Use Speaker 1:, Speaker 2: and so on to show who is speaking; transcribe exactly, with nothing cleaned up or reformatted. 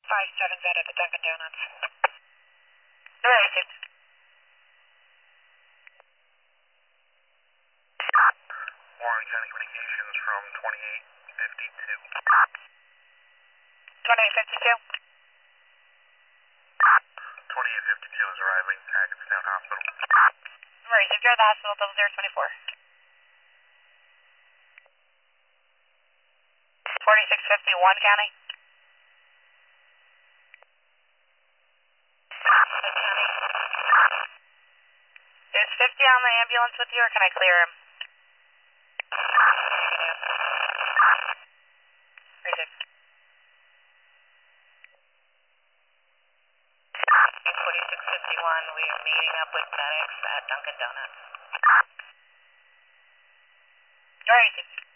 Speaker 1: five seven Z at the Dunkin' Donuts. Where is it?
Speaker 2: Warren County Communications from twenty-eight fifty-two.
Speaker 1: twenty-eight fifty-two?
Speaker 2: twenty-eight fifty-two is arriving, Hackettstown Hospital.
Speaker 1: Where is it? You're at the hospital, double zero twenty-four. forty-six fifty-one, County? Is fifty on the ambulance with you, or can I clear him? forty-six fifty-one, we are meeting up with medics at Dunkin' Donuts. Where is it?